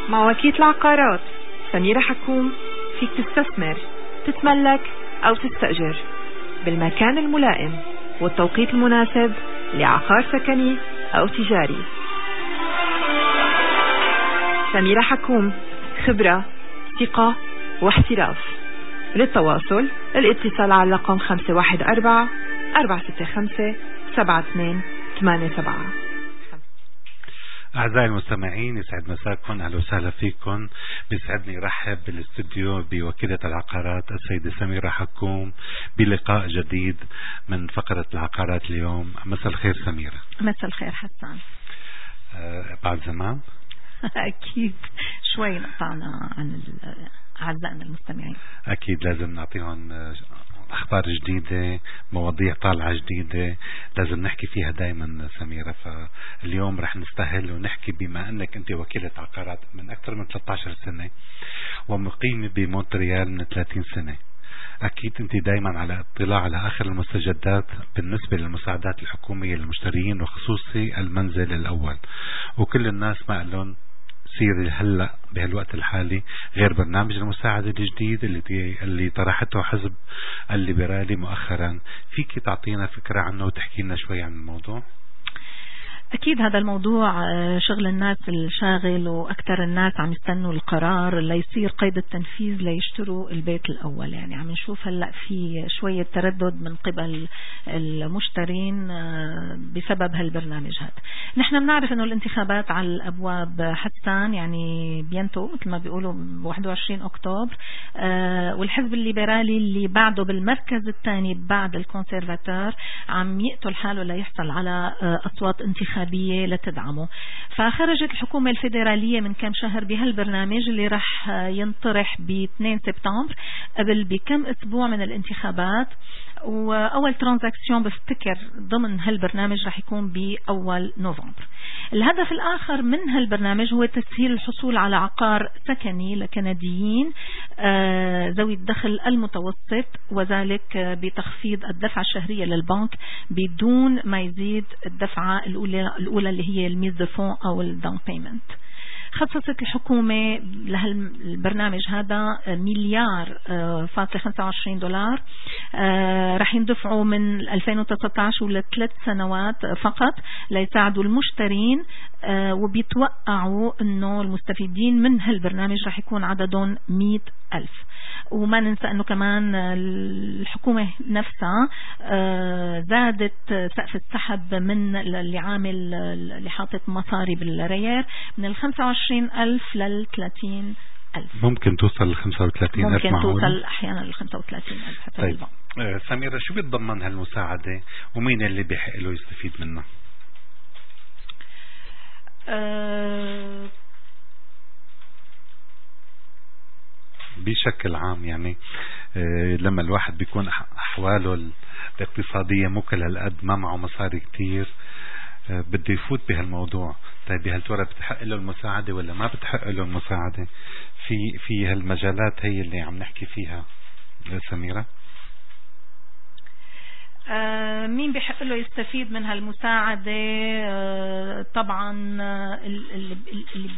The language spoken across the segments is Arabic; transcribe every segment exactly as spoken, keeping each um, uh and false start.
مع وكيل العقارات سميرة حكوم فيك تستثمر، تتملك أو تستأجر بالمكان الملائم والتوقيت المناسب لعقار سكني أو تجاري. سميرة حكوم، خبرة، ثقة واحتراف. للتواصل الاتصال على رقم خمسة واحد أربعة أربعة ستة خمسة سبعة اثنين ثمانية سبعة. أعزائي المستمعين، يسعد مساكم، أهلا وسهلا فيكم. بيسعدني رحب بالاستوديو بوكيلة العقارات السيدة سميرة حكوم بلقاء جديد من فقرة العقارات اليوم. مساء الخير سميرة. مساء الخير حسان. أه بعد زمان أكيد شوي نقطعنا عن أعزائنا المستمعين. أكيد لازم نعطيهم أخبار جديدة، مواضيع طالعة جديدة لازم نحكي فيها دايما سميرة. فاليوم رح نستهل ونحكي بما أنك أنت وكيلة عقارات من أكثر من ثلاثة عشر سنة ومقيمة بمونتريال من ثلاثين سنة، أكيد أنت دايما على اطلاع على آخر المستجدات بالنسبة للمساعدات الحكومية للمشترين وخصوصي المنزل الأول. وكل الناس ما قالون سيري هلا بهالوقت الحالي غير برنامج المساعدة الجديد اللي اللي طرحته حزب الليبرالي مؤخرا. فيك تعطينا فكرة عنه وتحكي لنا شوي عن الموضوع؟ أكيد هذا الموضوع شغل الناس الشاغل، وأكثر الناس عم يستنوا القرار ليصير قيد التنفيذ ليشتروا البيت الأول. يعني عم نشوف هلأ في شوية تردد من قبل المشترين بسبب هالبرنامج هذا. نحن بنعرف أنه الانتخابات على الأبواب حسان، يعني بينتو مثل ما بيقولوا واحد وعشرين أكتوبر، والحزب الليبرالي اللي بعده بالمركز الثاني بعد الكونسيرفاتور عم يقتل حاله ليحصل على أصوات انتخابية لتدعمه. فخرجت الحكومة الفيدرالية من كم شهر بهالبرنامج اللي رح ينطرح ب اثنين سبتمبر قبل بكم اسبوع من الانتخابات. واول ترانزاكسيون بفتكر ضمن هالبرنامج رح يكون باول نوفمبر. الهدف الاخر من هالبرنامج هو تسهيل الحصول على عقار سكني لكنديين ذوي الدخل المتوسط، وذلك بتخفيض الدفعة الشهرية للبنك بدون ما يزيد الدفعة الأولى الأولى اللي هي الميز دو فون أو الداون بيمنت. خصصت الحكومة لهالبرنامج هذا مليار فاصلة خمسة وعشرين دولار رح يندفعوا من ألفين وتسعة عشر ولثلاث سنوات فقط ليساعدوا المشترين. وبيتوقعوا انه المستفيدين من هالبرنامج رح يكون عددهم مئة ألف. وما ننسى انه كمان الحكومة نفسها زادت سقف السحب من اللي عامل اللي حاطط مصاري بالريال من ال خمسة وعشرين ألف لل ثلاثين ألف. ممكن توصل ل خمسة وثلاثين ألف، ممكن توصل أحيانا ل خمسة وثلاثين ألف حسب طيب. البنك. آه سميرة، شو بتضمن هالمساعدة ومين اللي بيحق له يستفيد منها؟ أه بشكل عام يعني آه لما الواحد بيكون أحواله الاقتصادية مكلة القد ما معه مصاري كتير آه بده يفوت بهالموضوع. طيب بهالتورة بتحق له المساعدة ولا ما بتحق له المساعدة؟ في في هالمجالات هي اللي عم نحكي فيها سميرة. آه مين بيحق له يستفيد من هالمساعدة؟ آه طبعا اللي اللي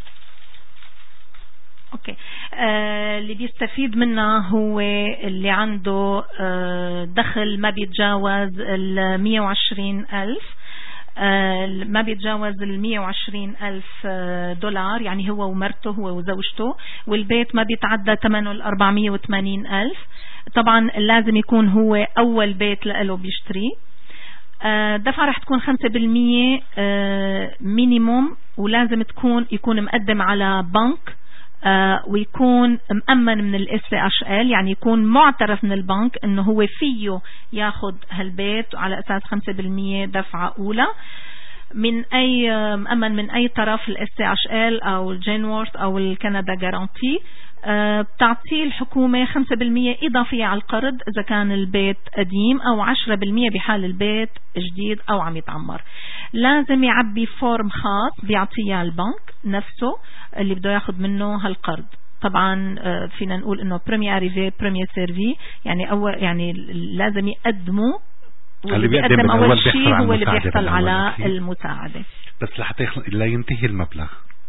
اوكي آه اللي بيستفيد منها هو اللي عنده آه دخل ما بيتجاوز ال مئة وعشرين ألف، آه ما بيتجاوز ال مئة وعشرين ألف دولار، يعني هو ومرته هو وزوجته، والبيت ما بيتعدى ثمنه ال أربعمئة وثمانين ألف. طبعا لازم يكون هو أول بيت له بيشتري. دفعة رح تكون خمسة بالمئة مينيموم، ولازم تكون يكون مقدم على بنك ويكون مأمن من الاس اتش ال، يعني يكون معترف من البنك انه هو فيه ياخد هالبيت على اساس خمسة بالمئة دفعة اولى من اي مأمن من اي طرف، الاس اتش ال او الجينورث او الكندا جارانتي. بتعطيه الحكومة خمسة بالمئة إضافية على القرض إذا كان البيت قديم، أو عشرة بالمئة بحال البيت جديد أو عم يتعمر. لازم يعبي فورم خاص بيعطيه البنك نفسه اللي بده ياخد منه هالقرض. طبعا فينا نقول إنه بريمي أريفي بريمي سيرفي، يعني أول يعني لازم يقدموا، واللي بيقدم أول شيء هو اللي بيحصل على المساعدة. بس لحتى لا ينتهي المبلغ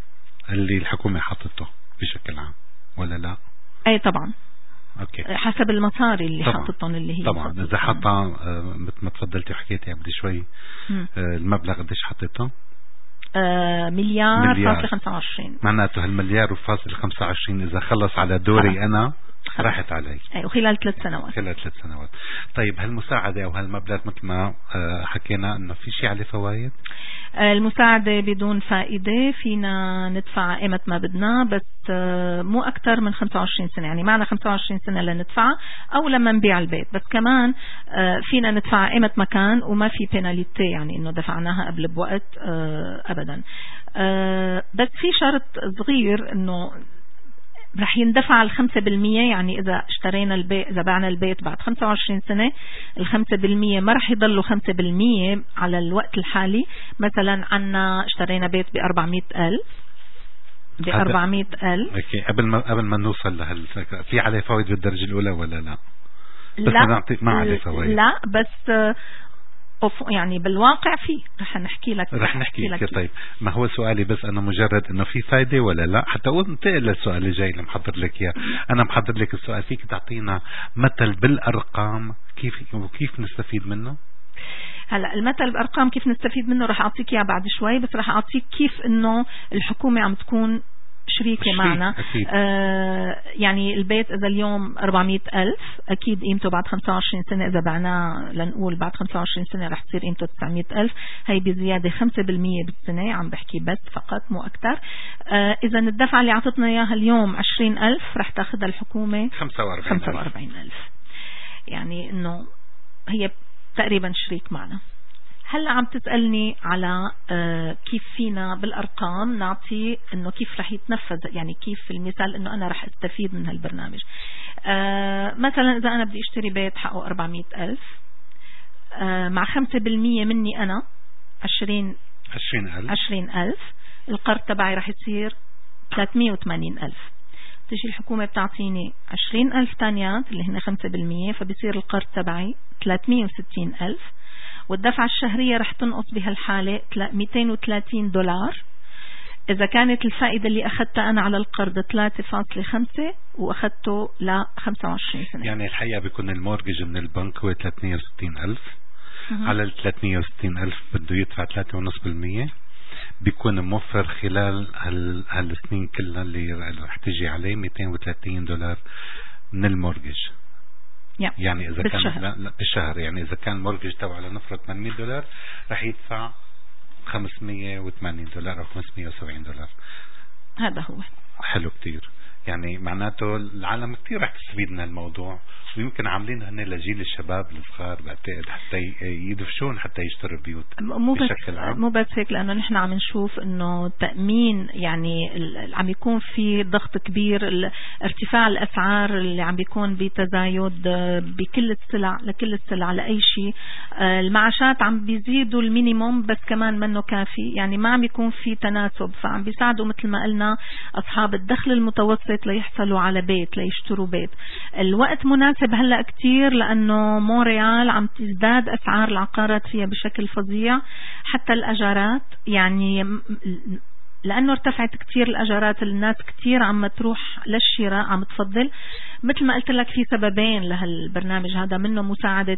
اللي الحكومة حاطته بشكل عام ولا لا؟ اي طبعا. أوكي. حسب المصاري اللي حطتهم اللي هي طبعا إذا حطها مثل ما تفضلتي وحكيتي قبل شوي م. المبلغ قديش حطيته؟ آه مليار, مليار فاصل خمسة وعشرين. معناته هالمليار وفاصل خمسة وعشرين إذا خلص على دوري خلص. أنا خلص. راحت علي. أي وخلال ثلاث سنوات. خلال ثلاث سنوات. طيب هالمساعدة أو هالمبلغ مثل ما حكينا إنه في شيء عليه فوائد؟ المساعدة بدون فائدة، فينا ندفع قيمة ما بدنا بس مو أكتر من خمسة وعشرين سنة، يعني معنا خمسة وعشرين سنة لندفع أو لما نبيع البيت، بس كمان فينا ندفع قيمة مكان وما في بيناليتي يعني إنه دفعناها قبل بوقت أبدا. بس في شرط صغير إنه رح يندفع الخمسة بالمية، يعني إذا اشترينا البيت إذا بعنا البيت بعد خمسة وعشرين سنة الخمسة بالمية ما رح يضلوا خمسة بالمية على الوقت الحالي. مثلا عنا اشترينا بيت بأربعمائة ألف بأربعمائة ألف. أوكي. قبل ما قبل ما نوصل لهالفكرة في عليه فوائد بالدرجة الأولى ولا لا؟ بس لا ما عليه فوائد. لا بس يعني بالواقع فيه. رح نحكي لك رح نحكي لك. طيب ما هو سؤالي بس أنا مجرد إنه في فايدة ولا لا، حتى انتقل للسؤال اللي جاي اللي محضر لك إياه. أنا محضر لك السؤال، فيك تعطينا مثل بالأرقام كيف وكيف نستفيد منه؟ هلا المثل بأرقام كيف نستفيد منه رح أعطيك إياه بعد شوي، بس رح أعطيك كيف إنه الحكومة عم تكون شريكة شريك معنا. آه يعني البيت إذا اليوم أربعمائة ألف أكيد قيمته بعد خمسة وعشرين سنة إذا بعناه لنقول بعد خمسة وعشرين سنة رح تصير قيمته تسعمائة ألف، هي بزيادة خمسة بالمية بالسنة، عم بحكي بس فقط مو أكتر. آه إذا الدفعة اللي عطتنا إياها اليوم عشرين ألف رح تاخدها الحكومة خمسة وأربعين ألف، يعني إنه هي تقريبا شريك معنا. هلا عم تسألني على آه كيف فينا بالأرقام نعطي إنه كيف رح يتنفذ، يعني كيف المثال إنه أنا رح استفيد من هالبرنامج. آه مثلا إذا أنا بدي أشتري بيت حقه أربعمائة ألف آه مع خمسة بالمية مني أنا عشرين عشرين ألف، القرض تبعي رح يصير ثلاثمائة وثمانين ألف. تجي الحكومة بتعطيني عشرين ألف تانيات اللي هن خمسة بالمية، فبصير القرض تبعي ثلاثمائة وستين ألف، والدفعة الشهرية رح تنقص بهالحالة مئتين وثلاثين دولار. إذا كانت الفائدة اللي أخذتها أنا على القرض ثلاثة فاصلة خمسة وأخذته ل خمسة وعشرين سنة، يعني الحقيقة بيكون المورجج من البنك هو ثلاثمائة وستين ألف، على ال ثلاثمائة وستين ألف بده يدفع ثلاثة فاصلة خمسة بالمية، بيكون موفر خلال هال هالسنين كلها اللي رح تجي عليه مئتين وثلاثين دولار من المورجج. يعني إذا بالشهر. كان لا لا بالشهر، يعني إذا كان المورجج تبعه لنفرض ثمانمائة دولار رح يدفع خمسمائة وثمانين دولار أو خمسمائة وسبعين دولار. هذا هو حلو كتير. يعني معناته العالم كتير رح تستفيد من الموضوع، ويمكن عاملين هن لجيل الشباب الصغار بعتقد حتى يدفشون حتى يشتروا بيوت مو بشكل عام. مو بس هيك، لأنه نحن عم نشوف إنه تأمين يعني عم يكون في ضغط كبير، ارتفاع الأسعار اللي عم بيكون بتزايد بكل السلع لكل السلع لأي شيء. المعاشات عم بيزيدوا المينيموم بس كمان منه كافي، يعني ما عم بيكون في تناسب، فعم بيساعدوا مثل ما قلنا أصحاب الدخل المتوسط ليحصلوا على بيت ليشتروا بيت. الوقت مناسب هلأ كتير لأنه مونريال عم تزداد أسعار العقارات فيها بشكل فظيع، حتى الأجارات يعني لأنه ارتفعت كتير الأجارات، الناس كتير عم تروح للشراء عم تفضل. مثل ما قلت لك في سببين لهالبرنامج هذا، منه مساعدة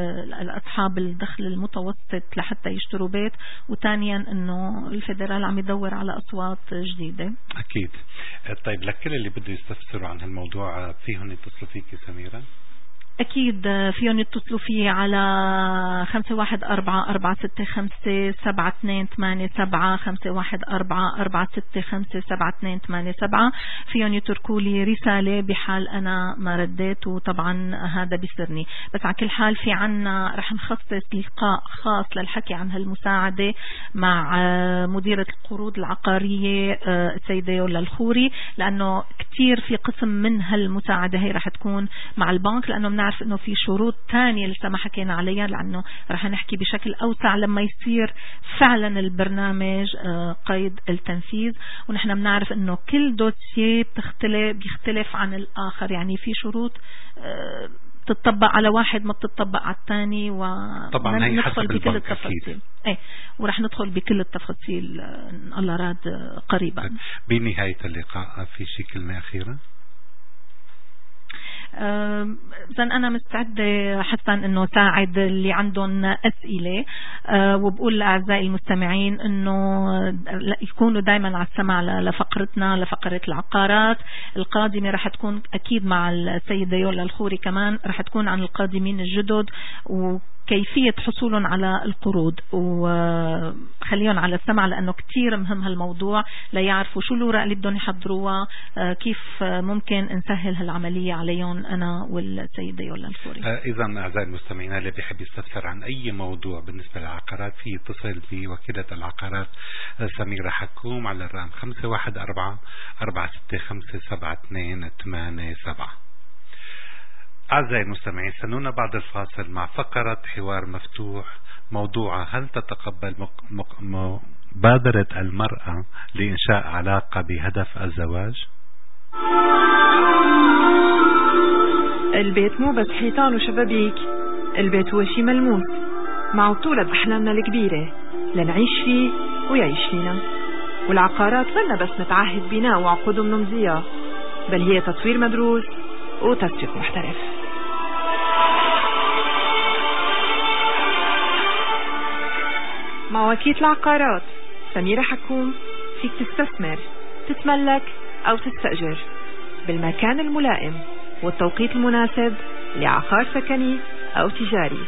أصحاب الدخل المتوسط لحتى يشتروا بيت، وثانيا انه الفيدرال عم يدور على أصوات جديدة. أكيد. طيب لكل اللي بده يستفسروا عن هالموضوع فيهم يتصلوا فيك سميرة؟ أكيد فيهم يتصلوا فيه على خمسة واحد أربعة أربعة ستة خمسة سبعة اثنين ثمانية سبعة خمسة واحد أربعة أربعة ستة خمسة سبعة اثنين ثمانية سبعة. فيهم يتركوا لي رسالة بحال أنا ما رديت، وطبعا هذا بيسرني. بس على كل حال في عنا رح نخصص لقاء خاص للحكي عن هالمساعدة مع مديرة القروض العقارية السيدة يولا الخوري، لأنه كتير في قسم من هالمساعدة هي رح تكون مع البنك، لأنه نعرف انه في شروط تانية لسه ما حكينا عليها، لانه رح نحكي بشكل اوسع لما يصير فعلا البرنامج قيد التنفيذ. ونحن بنعرف انه كل دوسية بتختلف بيختلف عن الاخر، يعني في شروط بتطبق على واحد ما بتطبق على الثاني، طبعا هي حسب بكل البنك التفاصيل. ايه ورح ندخل بكل التفاصيل الله راد قريبا. بنهاية اللقاء في شي كلمة أخيرة؟ إذن أنا مستعدة حسن أنه ساعد اللي عندهم أسئلة، وبقول لأعزائي المستمعين أنه يكونوا دايما على السمع لفقرتنا لفقرة العقارات. القادمة رح تكون أكيد مع السيدة يولا الخوري، كمان رح تكون عن القادمين الجدد وكيفية حصولهم على القروض، وخليهم على السمع لأنه كتير مهم هالموضوع ليعرفوا شو الورق اللي بدهم يحضروها، كيف ممكن نسهل هالعملية عليهم أنا والسيدة يولا الخوري. إذا أعزائي المستمعين اللي بيحب يستفسر عن أي موضوع بالنسبة للعقارات في يتصل بوكيلة العقارات سميرة حكوم على الرقم خمسة واحد أربعة أربعة ستة خمسة سبعة اثنين ثمانية سبعة. أعزائي المستمعين استنونا بعد الفاصل مع فقرة حوار مفتوح موضوعها: هل تتقبل مبادرة المرأة لإنشاء علاقة بهدف الزواج؟ البيت مو بس حيطان وشبابيك، البيت هو شي ملموس مع بطولة أحلامنا الكبيرة لنعيش فيه ويعيش فينا. والعقارات منا بس نتعهد بناء وعقود منمضية، بل هي تطوير مدروس وتسويق محترف. مع وكيلة العقارات سميرة حكوم فيك تستثمر، تتملك أو تستأجر بالمكان الملائم والتوقيت المناسب لعقار سكني أو تجاري.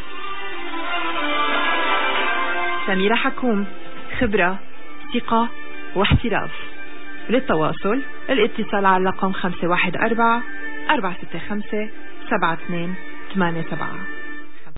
سميرة حكوم، خبرة، ثقة واحتراف. للتواصل الاتصال على رقم خمسة واحد أربعة أربعة ستة خمسة سبعة اثنين ثمانية سبعة.